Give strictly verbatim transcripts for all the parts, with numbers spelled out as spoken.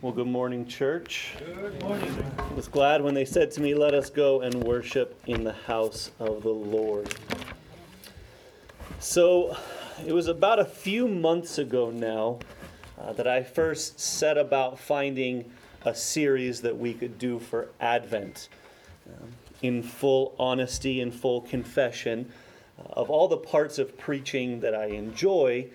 Well, good morning, church. Good morning. I was glad when they said to me, let us go and worship in the house of the Lord. So, it was about a few months ago now uh, that I first set about finding a series that we could do for Advent. Um, in full honesty and full confession, uh, of all the parts of preaching that I enjoy,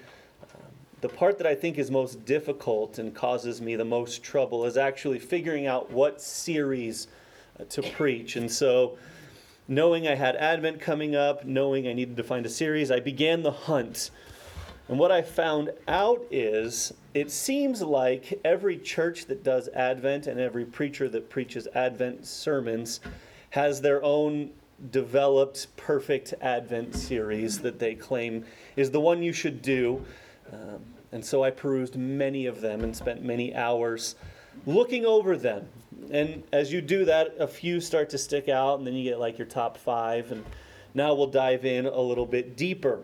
the part that I think is most difficult and causes me the most trouble is actually figuring out what series uh, to preach. And so, knowing I had Advent coming up, knowing I needed to find a series, I began the hunt. And what I found out is, it seems like every church that does Advent and every preacher that preaches Advent sermons has their own developed perfect Advent series that they claim is the one you should do. Um, and so I perused many of them and spent many hours looking over them. And as you do that, a few start to stick out, and then you get like your top five. And now we'll dive in a little bit deeper.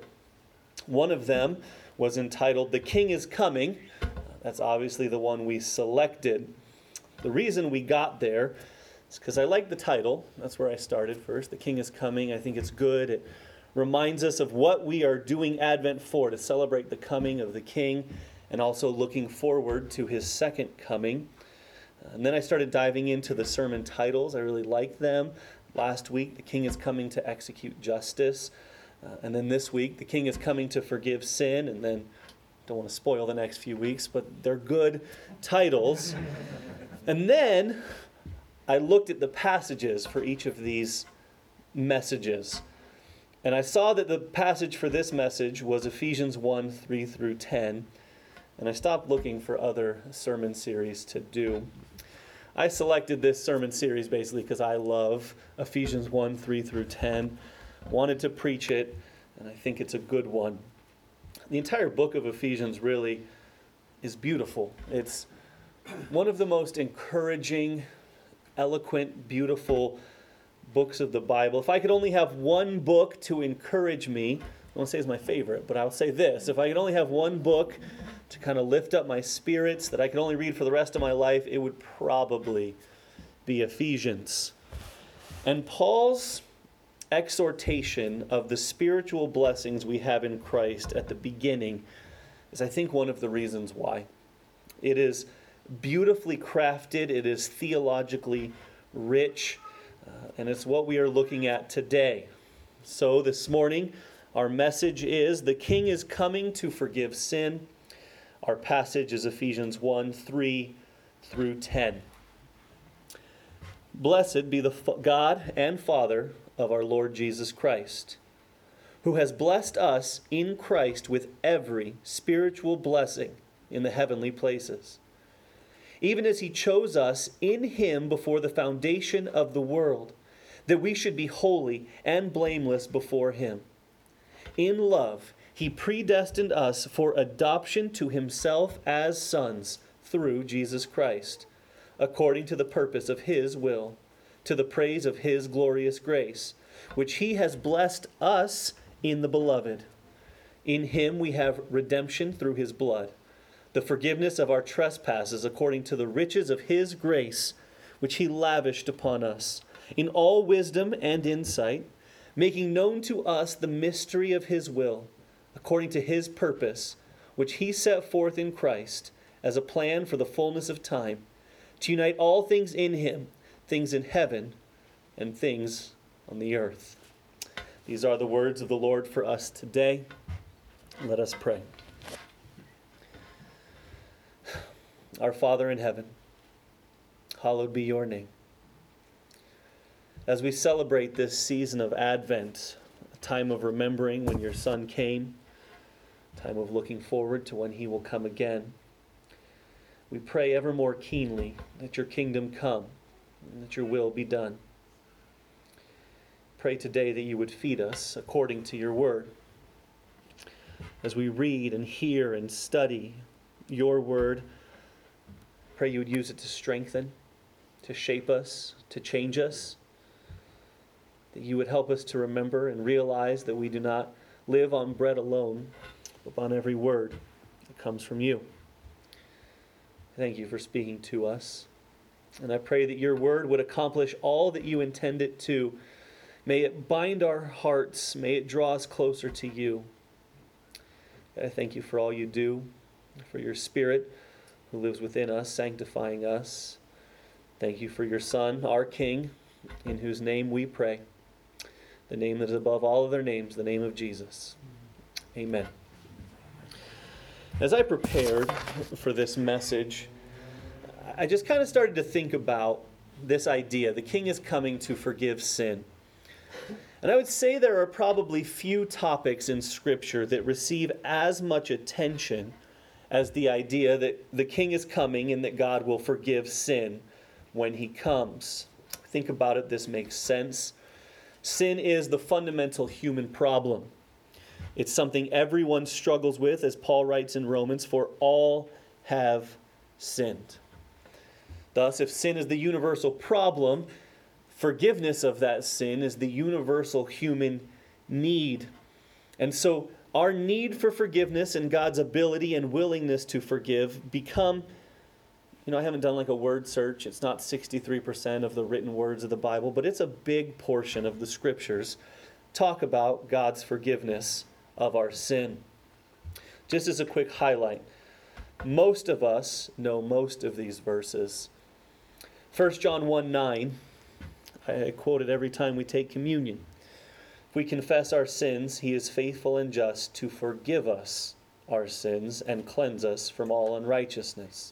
One of them was entitled, The King is Coming. That's obviously the one we selected. The reason we got there is because I like the title. That's where I started first. The King is Coming. I think it's good. It reminds us of what we are doing Advent for, to celebrate the coming of the King and also looking forward to his second coming. And then I started diving into the sermon titles. I really liked them. Last week, The King is Coming to Execute Justice. Uh, and then this week, The King is Coming to Forgive Sin. And then, don't want to spoil the next few weeks, but they're good titles. And then I looked at the passages for each of these messages. And I saw that the passage for this message was Ephesians one, three through ten. And I stopped looking for other sermon series to do. I selected this sermon series basically because I love Ephesians one, three through ten. Wanted to preach it, and I think it's a good one. The entire book of Ephesians really is beautiful. It's one of the most encouraging, eloquent, beautiful books of the Bible. If I could only have one book to encourage me, I won't say it's my favorite, but I'll say this. If I could only have one book to kind of lift up my spirits that I could only read for the rest of my life, it would probably be Ephesians. And Paul's exhortation of the spiritual blessings we have in Christ at the beginning is, I think, one of the reasons why. It is beautifully crafted. It is theologically rich. Uh, and it's what we are looking at today. So this morning, our message is, The King is Coming to Forgive Sin. Our passage is Ephesians one, three through ten. Blessed be the God and Father of our Lord Jesus Christ, who has blessed us in Christ with every spiritual blessing in the heavenly places, even as he chose us in him before the foundation of the world, that we should be holy and blameless before him. In love, he predestined us for adoption to himself as sons through Jesus Christ, according to the purpose of his will, to the praise of his glorious grace, which he has blessed us in the Beloved. In him we have redemption through his blood, the forgiveness of our trespasses according to the riches of his grace, which he lavished upon us, in all wisdom and insight, making known to us the mystery of his will, according to his purpose, which he set forth in Christ as a plan for the fullness of time, to unite all things in him, things in heaven and things on the earth. These are the words of the Lord for us today. Let us pray. Our Father in heaven, hallowed be your name. As we celebrate this season of Advent, a time of remembering when your Son came, a time of looking forward to when he will come again, we pray ever more keenly that your kingdom come and that your will be done. Pray today that you would feed us according to your word. As we read and hear and study your word, pray you would use it to strengthen, to shape us, to change us. That you would help us to remember and realize that we do not live on bread alone, but on every word that comes from you. Thank you for speaking to us. And I pray that your word would accomplish all that you intend it to. May it bind our hearts. May it draw us closer to you. I thank you for all you do, for your Spirit who lives within us, sanctifying us. Thank you for your Son, our King, in whose name we pray. The name that is above all other names, the name of Jesus. Amen. As I prepared for this message, I just kind of started to think about this idea. The King is coming to forgive sin. And I would say there are probably few topics in Scripture that receive as much attention as the idea that the King is coming and that God will forgive sin when he comes. Think about it, this makes sense. Sin is the fundamental human problem. It's something everyone struggles with, as Paul writes in Romans, for all have sinned. Thus, if sin is the universal problem, forgiveness of that sin is the universal human need. And so our need for forgiveness and God's ability and willingness to forgive become, you know, I haven't done like a word search. It's not sixty-three percent of the written words of the Bible, but it's a big portion of the Scriptures talk about God's forgiveness of our sin. Just as a quick highlight, most of us know most of these verses. First John one nine, I quote it every time we take communion. If we confess our sins, he is faithful and just to forgive us our sins and cleanse us from all unrighteousness.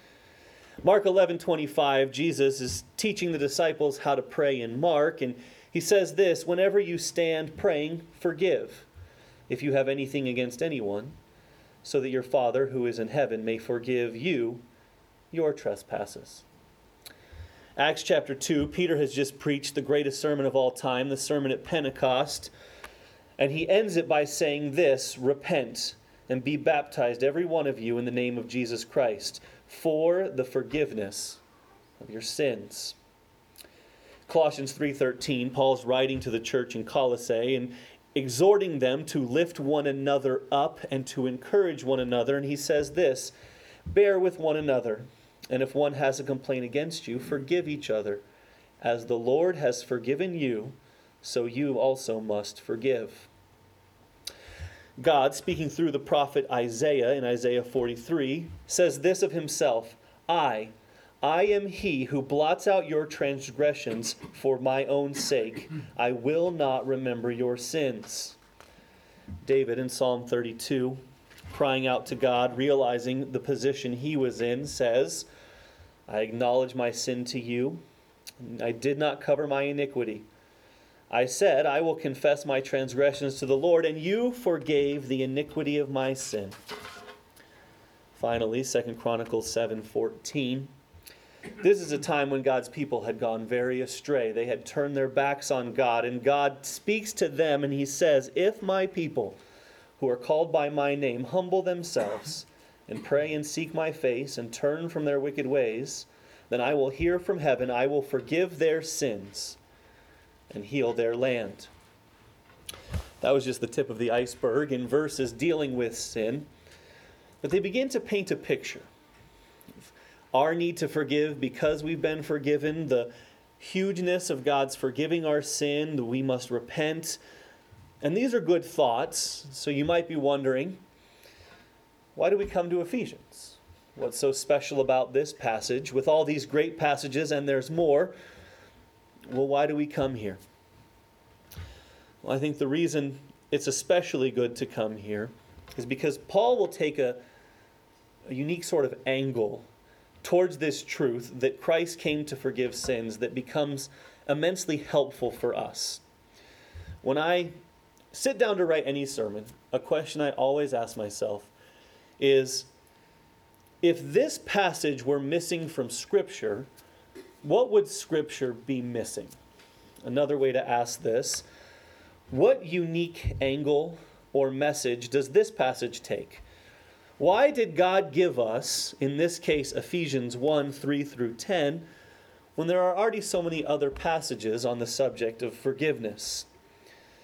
Mark eleven twenty-five, Jesus is teaching the disciples how to pray in Mark, and he says this, whenever you stand praying, forgive, if you have anything against anyone, so that your Father who is in heaven may forgive you your trespasses. Acts chapter two, Peter has just preached the greatest sermon of all time, the sermon at Pentecost, and he ends it by saying this, repent and be baptized, every one of you, in the name of Jesus Christ, for the forgiveness of your sins. Colossians three thirteen, Paul's writing to the church in Colossae and exhorting them to lift one another up and to encourage one another. And he says this, bear with one another, and if one has a complaint against you, forgive each other. As the Lord has forgiven you, so you also must forgive. God, speaking through the prophet Isaiah in Isaiah forty-three, says this of himself, I, I am he who blots out your transgressions for my own sake. I will not remember your sins. David in Psalm thirty-two, crying out to God, realizing the position he was in, says, I acknowledge my sin to you. I did not cover my iniquity. I said, I will confess my transgressions to the Lord, and you forgave the iniquity of my sin. Finally, Second Chronicles seven fourteen. This is a time when God's people had gone very astray. They had turned their backs on God, and God speaks to them, and he says, if my people who are called by my name humble themselves and pray and seek my face and turn from their wicked ways, then I will hear from heaven, I will forgive their sins and heal their land. That was just the tip of the iceberg in verses dealing with sin. But they begin to paint a picture. Our need to forgive because we've been forgiven, the hugeness of God's forgiving our sin, that we must repent. And these are good thoughts, so you might be wondering, why do we come to Ephesians? What's so special about this passage? With all these great passages, and there's more, well, why do we come here? Well, I think the reason it's especially good to come here is because Paul will take a, a unique sort of angle towards this truth that Christ came to forgive sins that becomes immensely helpful for us. When I sit down to write any sermon, a question I always ask myself is, if this passage were missing from Scripture, what would Scripture be missing? Another way to ask this, what unique angle or message does this passage take? Why did God give us, in this case, Ephesians one, three through ten, when there are already so many other passages on the subject of forgiveness?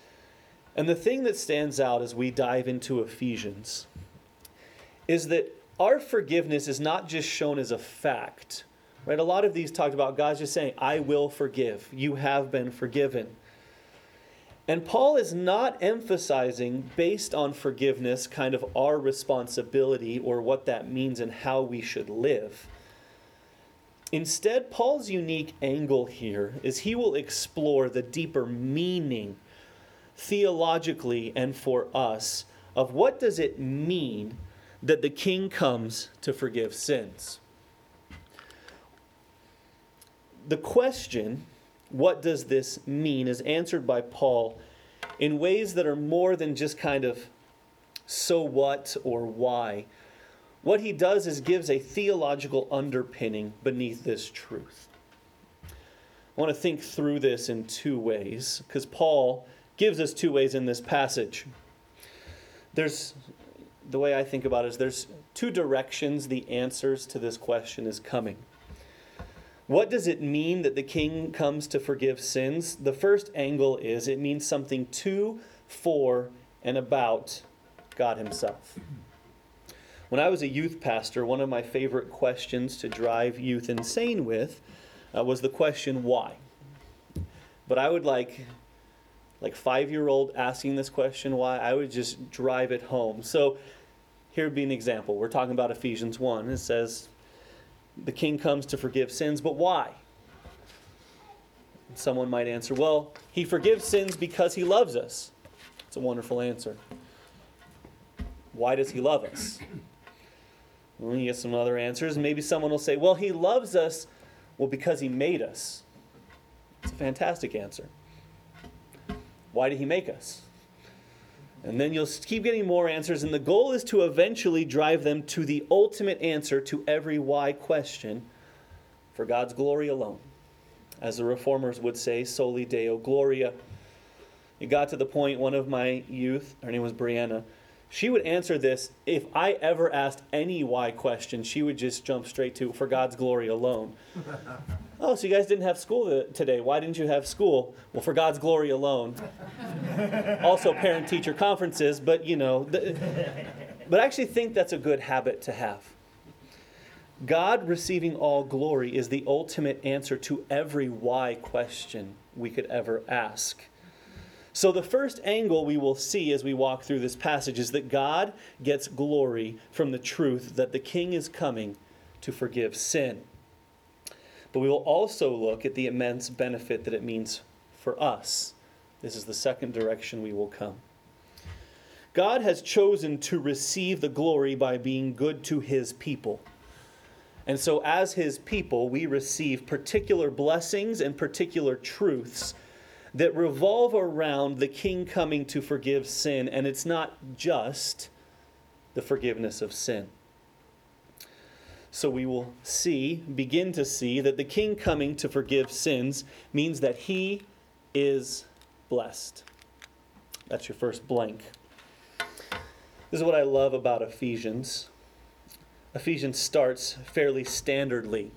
And the thing that stands out as we dive into Ephesians is that our forgiveness is not just shown as a fact, right? A lot of these talked about God's just saying, I will forgive. You have been forgiven. And Paul is not emphasizing, based on forgiveness, kind of our responsibility or what that means and how we should live. Instead, Paul's unique angle here is he will explore the deeper meaning, theologically and for us, of what does it mean that the king comes to forgive sins. The question, what does this mean, is answered by Paul in ways that are more than just kind of so what or why. What he does is gives a theological underpinning beneath this truth. I want to think through this in two ways, because Paul gives us two ways in this passage. There's, the way I think about it is there's two directions the answers to this question is coming. What does it mean that the king comes to forgive sins? The first angle is it means something to, for, and about God himself. When I was a youth pastor, one of my favorite questions to drive youth insane with uh, was the question, why? But I would like, like five-year-old asking this question, why? I would just drive it home. So here would be an example. We're talking about Ephesians one. It says, the king comes to forgive sins, but why? Someone might answer, well, he forgives sins because he loves us. It's a wonderful answer. Why does he love us? Well, you get some other answers. Maybe someone will say, well, he loves us, well, because he made us. It's a fantastic answer. Why did he make us? And then you'll keep getting more answers, and the goal is to eventually drive them to the ultimate answer to every why question, for God's glory alone. As the Reformers would say, soli Deo Gloria. It got to the point, one of my youth, her name was Brianna, she would answer this, if I ever asked any why question, she would just jump straight to, for God's glory alone. Oh, so you guys didn't have school today. Why didn't you have school? Well, for God's glory alone. Also parent-teacher conferences, but you know. The, but I actually think that's a good habit to have. God receiving all glory is the ultimate answer to every why question we could ever ask. So the first angle we will see as we walk through this passage is that God gets glory from the truth that the king is coming to forgive sin. But we will also look at the immense benefit that it means for us. This is the second direction we will come. God has chosen to receive the glory by being good to his people. And so as his people, we receive particular blessings and particular truths that revolve around the king coming to forgive sin. And it's not just the forgiveness of sin. So we will see, begin to see, that the king coming to forgive sins means that he is blessed. That's your first blank. This is what I love about Ephesians. Ephesians starts fairly standardly.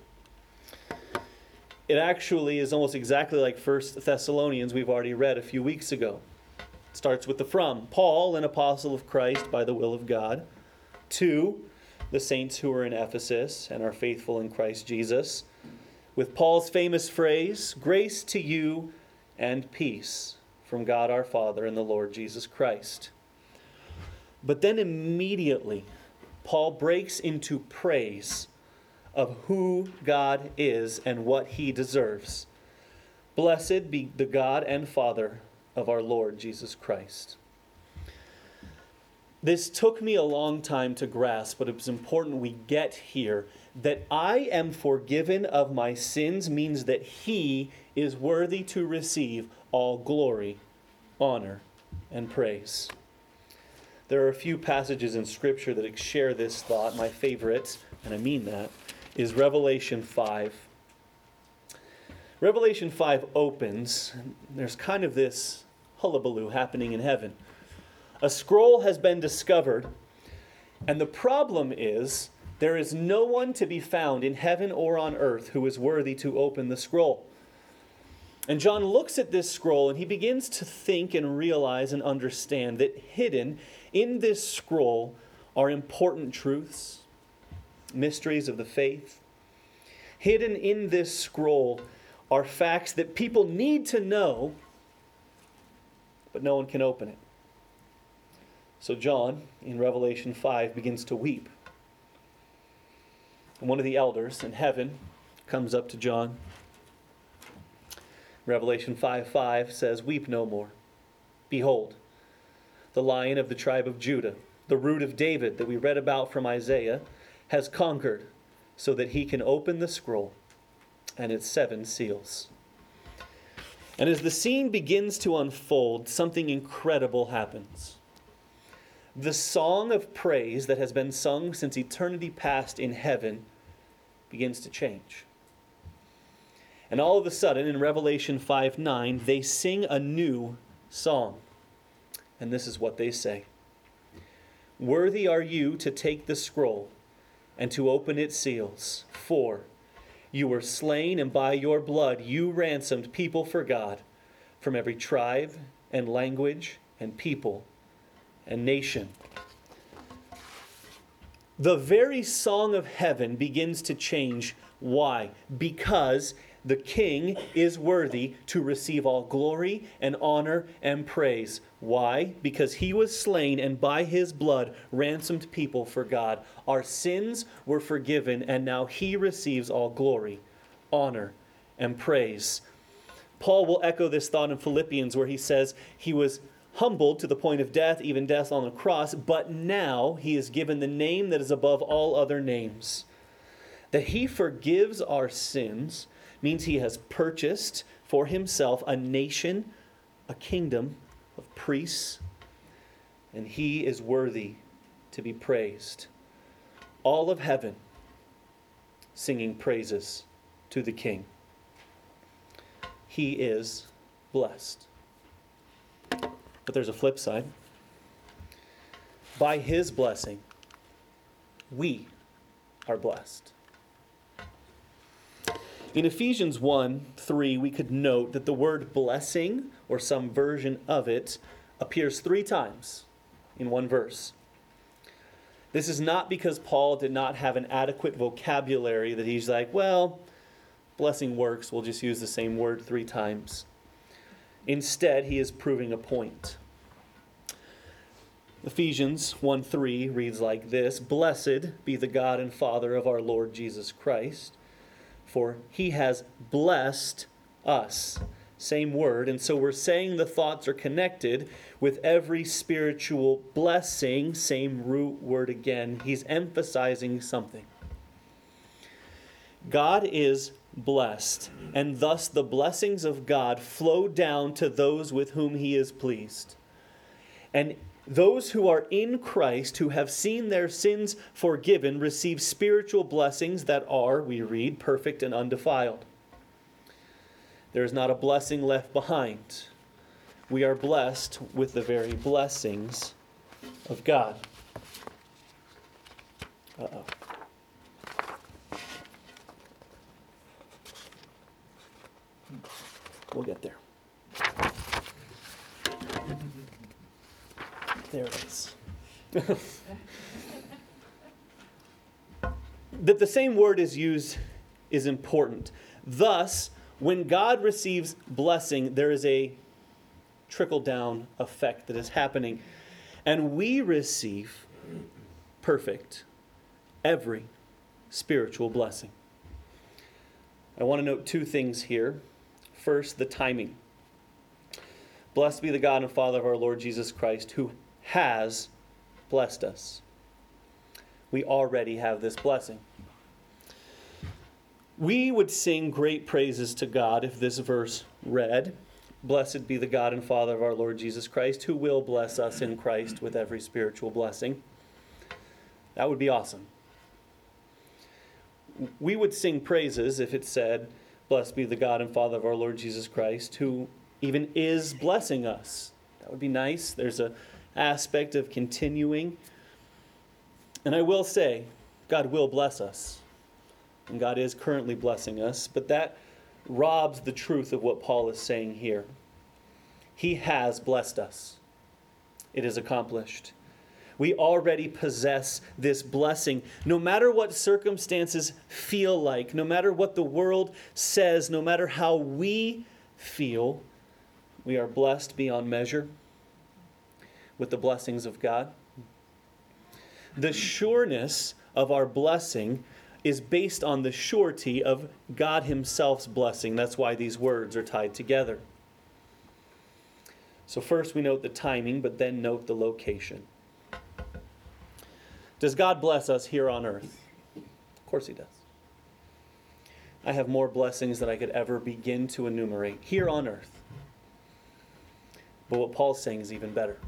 It actually is almost exactly like First Thessalonians we've already read a few weeks ago. It starts with the from. Paul, an apostle of Christ by the will of God. To the saints who are in Ephesus and are faithful in Christ Jesus. With Paul's famous phrase, grace to you and peace from God our Father and the Lord Jesus Christ. But then immediately, Paul breaks into praise of who God is and what he deserves. Blessed be the God and Father of our Lord Jesus Christ. This took me a long time to grasp, but it was important we get here. That I am forgiven of my sins means that he is worthy to receive all glory, honor, and praise. There are a few passages in Scripture that share this thought. My favorite, and I mean that, is Revelation five. Revelation five opens, there's kind of this hullabaloo happening in heaven. A scroll has been discovered, and the problem is there is no one to be found in heaven or on earth who is worthy to open the scroll. And John looks at this scroll and he begins to think and realize and understand that hidden in this scroll are important truths, mysteries of the faith. Hidden in this scroll are facts that people need to know, but no one can open it. So John, in Revelation five, begins to weep. And one of the elders in heaven comes up to John. Revelation five five says, "Weep no more. Behold, the Lion of the tribe of Judah, the root of David that we read about from Isaiah, has conquered so that he can open the scroll and its seven seals." And as the scene begins to unfold, something incredible happens. The song of praise that has been sung since eternity past in heaven begins to change. And all of a sudden, in Revelation five nine, they sing a new song. And this is what they say. "Worthy are you to take the scroll and to open its seals, for you were slain, and by your blood you ransomed people for God from every tribe and language and people and nation." The very song of heaven begins to change. Why? Because the King is worthy to receive all glory and honor and praise. Why? Because he was slain and by his blood ransomed people for God. Our sins were forgiven, and now he receives all glory, honor, and praise. Paul will echo this thought in Philippians, where he says he was humbled to the point of death, even death on the cross, but now he is given the name that is above all other names. That he forgives our sins means he has purchased for himself a nation, a kingdom of priests, and he is worthy to be praised. All of heaven singing praises to the King. He is blessed. But there's a flip side. By his blessing, we are blessed. In Ephesians one three, we could note that the word blessing, or some version of it, appears three times in one verse. This is not because Paul did not have an adequate vocabulary that he's like, well, blessing works, we'll just use the same word three times. Instead, he is proving a point. Ephesians one three reads like this: "Blessed be the God and Father of our Lord Jesus Christ, for he has blessed us." Same word, and so we're saying the thoughts are connected with every spiritual blessing. Same root word again. He's emphasizing something. God is blessed, and thus the blessings of God flow down to those with whom he is pleased. And those who are in Christ, who have seen their sins forgiven, receive spiritual blessings that are, we read, perfect and undefiled. There is not a blessing left behind. We are blessed with the very blessings of God. Uh-oh. We'll get there. There it is. That the same word is used is important. Thus, when God receives blessing, there is a trickle-down effect that is happening. And we receive perfect, every spiritual blessing. I want to note two things here. First, the timing. Blessed be the God and Father of our Lord Jesus Christ, who has blessed us. We already have this blessing. We would sing great praises to God if this verse read, "Blessed be the God and Father of our Lord Jesus Christ, who will bless us in Christ with every spiritual blessing." That would be awesome. We would sing praises if it said, "Blessed be the God and Father of our Lord Jesus Christ, who even is blessing us." That would be nice. There's an aspect of continuing. And I will say, God will bless us. And God is currently blessing us. But that robs the truth of what Paul is saying here. He has blessed us. It is accomplished. We already possess this blessing. No matter what circumstances feel like, no matter what the world says, no matter how we feel, we are blessed beyond measure with the blessings of God. The sureness of our blessing is based on the surety of God Himself's blessing. That's why these words are tied together. So first we note the timing, but then note the location. Does God bless us here on earth? Of course He does. I have more blessings than I could ever begin to enumerate here on earth. But what Paul's saying is even better.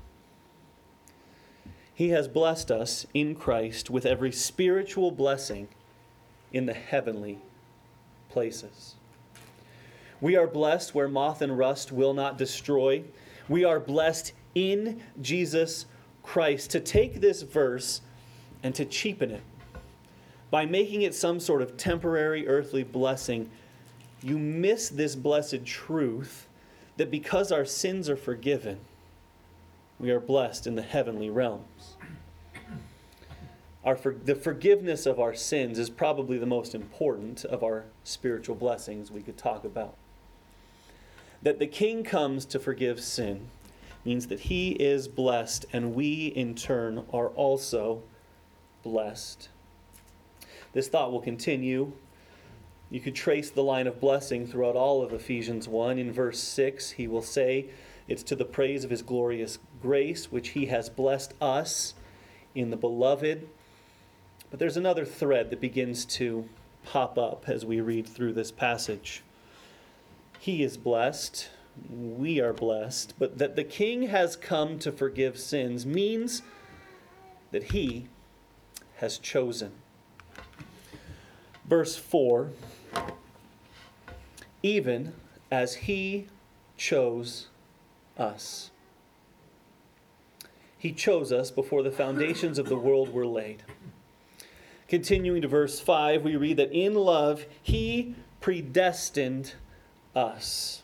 He has blessed us in Christ with every spiritual blessing in the heavenly places. We are blessed where moth and rust will not destroy. We are blessed in Jesus Christ. To take this verse and to cheapen it by making it some sort of temporary earthly blessing, you miss this blessed truth that because our sins are forgiven, we are blessed in the heavenly realms. Our for, the forgiveness of our sins is probably the most important of our spiritual blessings we could talk about. That the King comes to forgive sin means that He is blessed, and we in turn are also blessed. This thought will continue. You could trace the line of blessing throughout all of Ephesians one. In verse six, he will say, it's to the praise of His glorious grace, which He has blessed us in the Beloved. But there's another thread that begins to pop up as we read through this passage. He is blessed, we are blessed, but that the King has come to forgive sins means that He has chosen. Verse four, even as He chose us. He chose us before the foundations of the world were laid. Continuing to verse five, we read that in love He predestined us.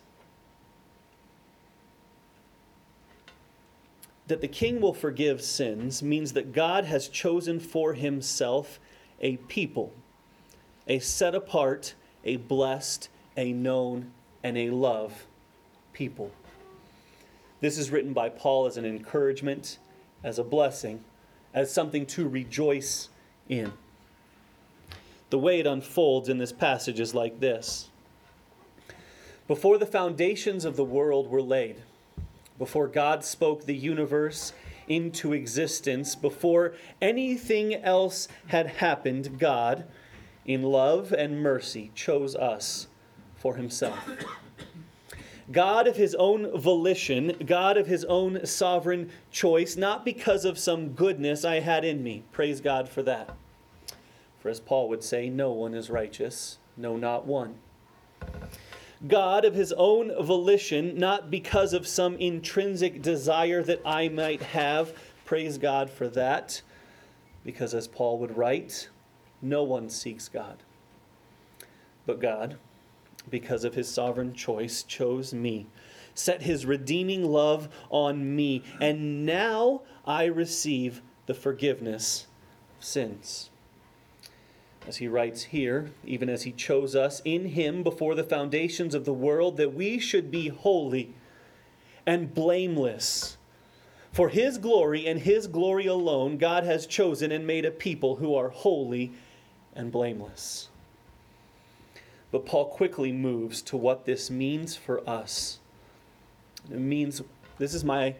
That the King will forgive sins means that God has chosen for Himself a people, a set apart, a blessed, a known, and a loved people. This is written by Paul as an encouragement, as a blessing, as something to rejoice in. The way it unfolds in this passage is like this. Before the foundations of the world were laid, before God spoke the universe into existence, before anything else had happened, God, in love and mercy, chose us for Himself. God of His own volition, God of His own sovereign choice, not because of some goodness I had in me. Praise God for that. For as Paul would say, no one is righteous, no, not one. God of His own volition, not because of some intrinsic desire that I might have. Praise God for that. Because as Paul would write, no one seeks God. But God, because of His sovereign choice, chose me, set His redeeming love on me, and now I receive the forgiveness of sins. As he writes here, even as He chose us in Him before the foundations of the world, that we should be holy and blameless. For His glory and His glory alone, God has chosen and made a people who are holy and blameless. But Paul quickly moves to what this means for us. It means, this is my,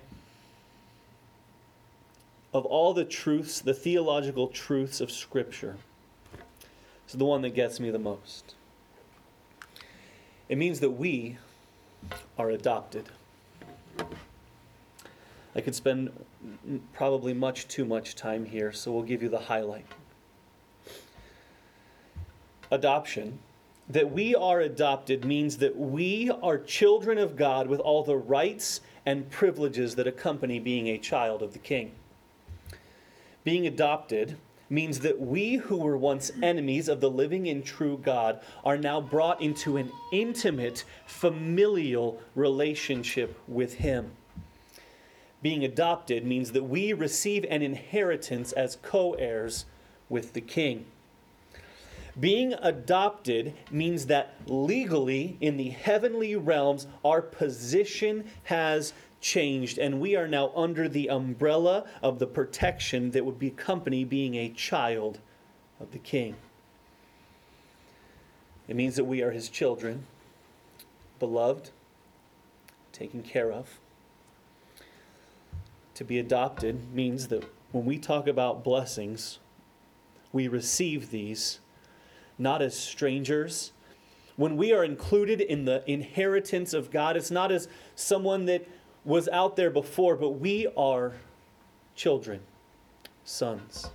of all the truths, the theological truths of Scripture, this is the one that gets me the most. It means that we are adopted. I could spend probably much too much time here, so we'll give you the highlight. Adoption. That we are adopted means that we are children of God with all the rights and privileges that accompany being a child of the King. Being adopted means that we who were once enemies of the living and true God are now brought into an intimate, familial relationship with Him. being adopted means that we receive an inheritance as co-heirs with the King. Being adopted means that legally, in the heavenly realms, our position has changed, and we are now under the umbrella of the protection that would be accompany being a child of the King. It means that we are his children, beloved, taken care of. To be adopted means that when we talk about blessings, we receive these not as strangers. When we are included in the inheritance of God, it's not as someone that was out there before, but we are children, sons.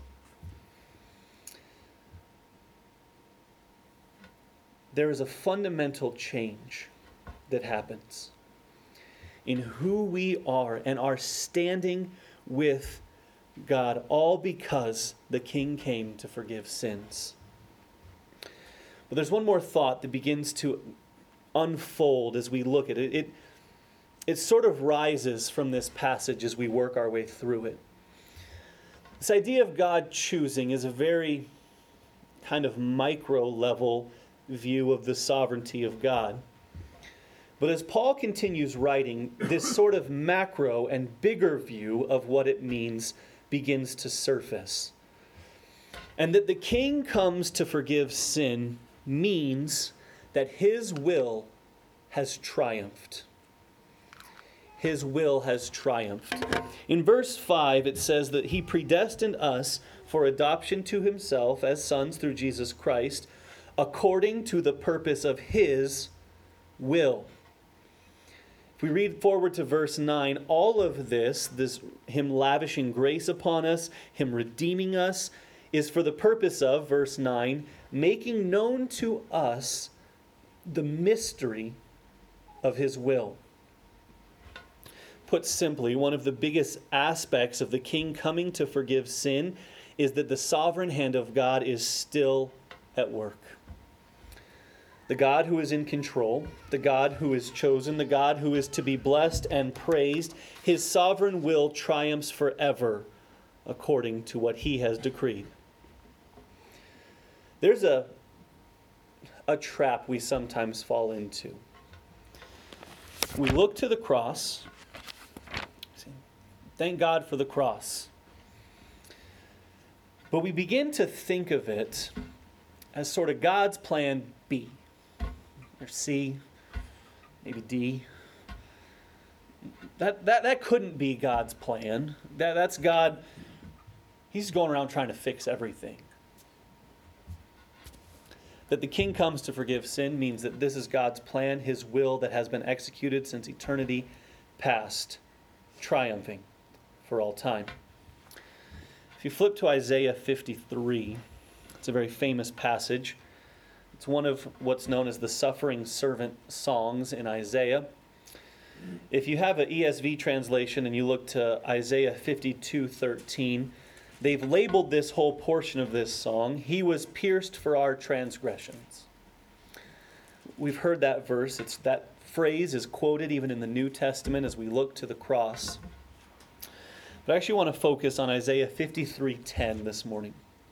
There is a fundamental change that happens in who we are and our standing with God, all because the King came to forgive sins. But there's one more thought that begins to unfold as we look at it. It, it sort of rises from this passage as we work our way through it. This idea of God choosing is a very kind of micro level view of the sovereignty of God. But as Paul continues writing, this sort of macro and bigger view of what it means begins to surface. And that the King comes to forgive sin means that his will has triumphed. His will has triumphed. In verse five, it says that he predestined us for adoption to himself as sons through Jesus Christ, according to the purpose of his will. If we read forward to verse nine, all of this, this him lavishing grace upon us, him redeeming us, is for the purpose of, verse nine, making known to us the mystery of his will. Put simply, one of the biggest aspects of the King coming to forgive sin is that the sovereign hand of God is still at work. The God who is in control, the God who is chosen, the God who is to be blessed and praised, his sovereign will triumphs forever according to what he has decreed. There's a, a trap we sometimes fall into. We look to the cross. Thank God for the cross. But we begin to think of it as sort of God's plan B. Or C, maybe D. That, that, that couldn't be God's plan. That, that's God, he's going around trying to fix everything. That the King comes to forgive sin means that this is God's plan, his will that has been executed since eternity past, triumphing for all time. If you flip to Isaiah fifty-three, it's a very famous passage. It's one of what's known as the suffering servant songs in Isaiah. If you have an E S V translation and you look to Isaiah fifty-two thirteen, they've labeled this whole portion of this song, "He was pierced for our transgressions." We've heard that verse. It's, that phrase is quoted even in the New Testament as we look to the cross. But I actually want to focus on Isaiah fifty-three ten this morning.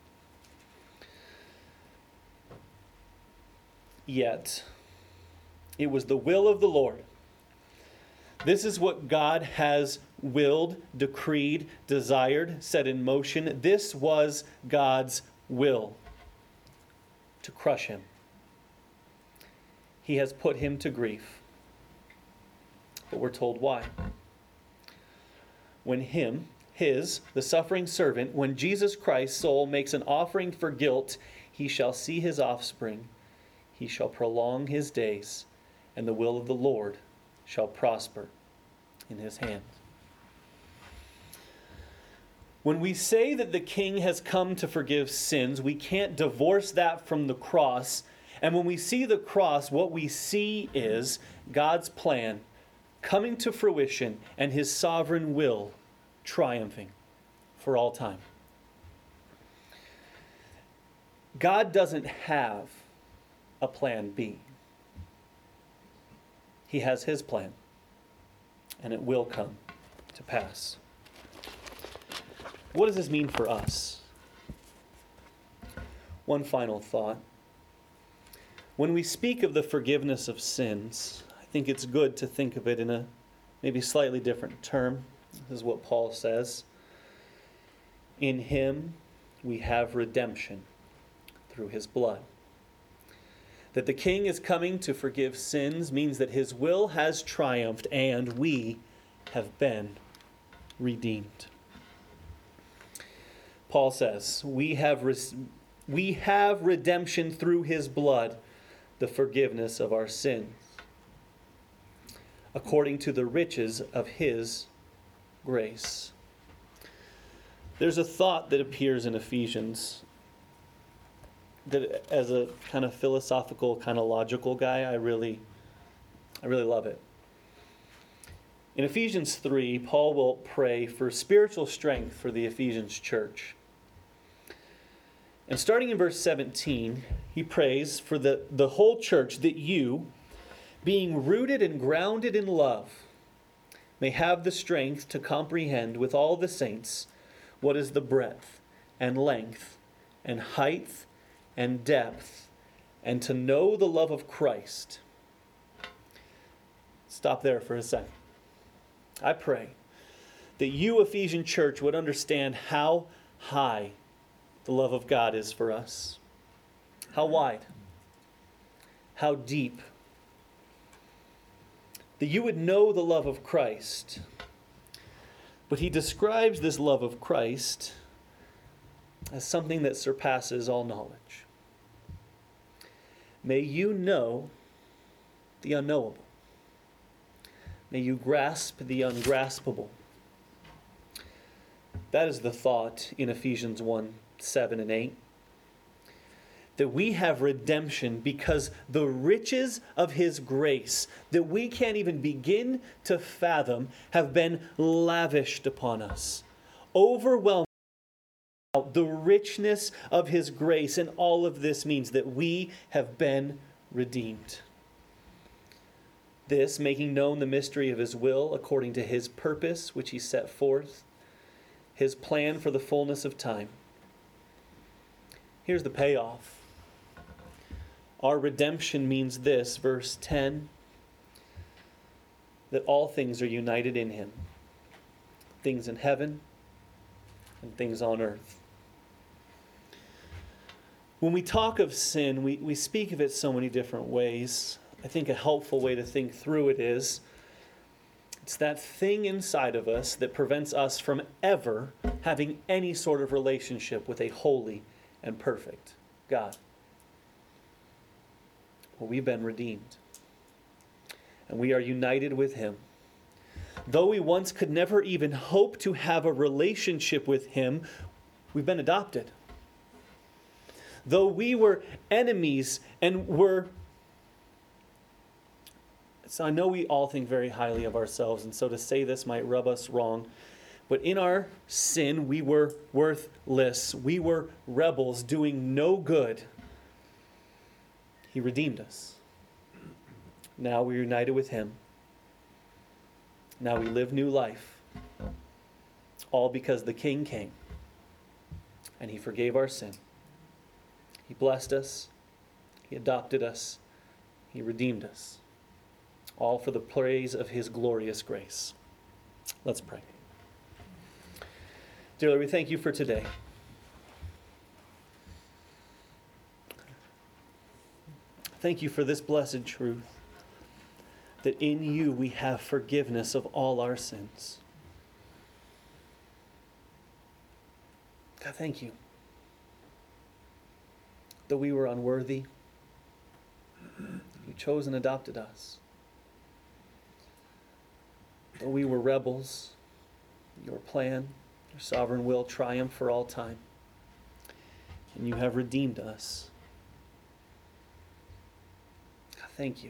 Yet, it was the will of the Lord. This is what God has willed, decreed, desired, set in motion. This was God's will, to crush him. He has put him to grief. But we're told why. When him, his, the suffering servant, when Jesus Christ's soul makes an offering for guilt, he shall see his offspring. He shall prolong his days, and the will of the Lord shall prosper in his hand. When we say that the King has come to forgive sins, we can't divorce that from the cross. And when we see the cross, what we see is God's plan coming to fruition and his sovereign will triumphing for all time. God doesn't have a plan B. He has his plan, and it will come to pass. What does this mean for us? One final thought. When we speak of the forgiveness of sins, I think it's good to think of it in a maybe slightly different term. This is what Paul says. In him we have redemption through his blood. That the King is coming to forgive sins means that his will has triumphed and we have been redeemed. Paul says, we have, re- we have redemption through his blood, the forgiveness of our sins, according to the riches of his grace. There's a thought that appears in Ephesians that, as a kind of philosophical, kind of logical guy, I really, I really love it. In Ephesians three, Paul will pray for spiritual strength for the Ephesians church. And starting in verse seventeen, he prays for the, the whole church that you, being rooted and grounded in love, may have the strength to comprehend with all the saints what is the breadth and length and height and depth, and to know the love of Christ. Stop there for a second. I pray that you, Ephesian church, would understand how high the love of God is for us. How wide. How deep. That you would know the love of Christ. But he describes this love of Christ as something that surpasses all knowledge. May you know the unknowable. May you grasp the ungraspable. That is the thought in Ephesians one, seven and eight. That we have redemption because the riches of his grace that we can't even begin to fathom have been lavished upon us. Overwhelming the richness of his grace, and all of this means that we have been redeemed. This, making known the mystery of his will according to his purpose, which he set forth, his plan for the fullness of time. Here's the payoff. Our redemption means this, verse ten, that all things are united in him. Things in heaven and things on earth. When we talk of sin, we, we speak of it so many different ways. I think a helpful way to think through it is, it's that thing inside of us that prevents us from ever having any sort of relationship with a holy and perfect God. Well, we've been redeemed. And we are united with him. Though we once could never even hope to have a relationship with him, we've been adopted. Though we were enemies and were... So I know we all think very highly of ourselves, and so to say this might rub us wrong. But in our sin, we were worthless. We were rebels doing no good. He redeemed us. Now we're united with him. Now we live new life. All because the King came. And he forgave our sin. He blessed us. He adopted us. He redeemed us. All for the praise of his glorious grace. Let's pray. Dear Lord, we thank you for today. Thank you for this blessed truth, that in you we have forgiveness of all our sins. God, thank you. Though we were unworthy, you chose and adopted us. Though we were rebels, your plan, your sovereign will triumphed for all time. And you have redeemed us. God, thank you.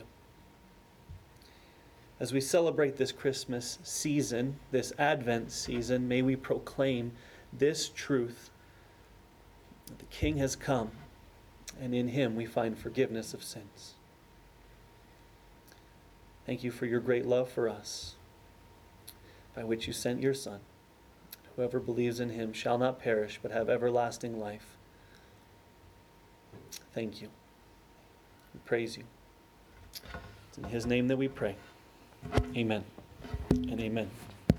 As we celebrate this Christmas season, this Advent season, may we proclaim this truth, that the King has come, and in him we find forgiveness of sins. Thank you for your great love for us. by which you sent your Son. Whoever believes in him shall not perish, but have everlasting life. Thank you. We praise you. It's in his name that we pray. Amen and amen.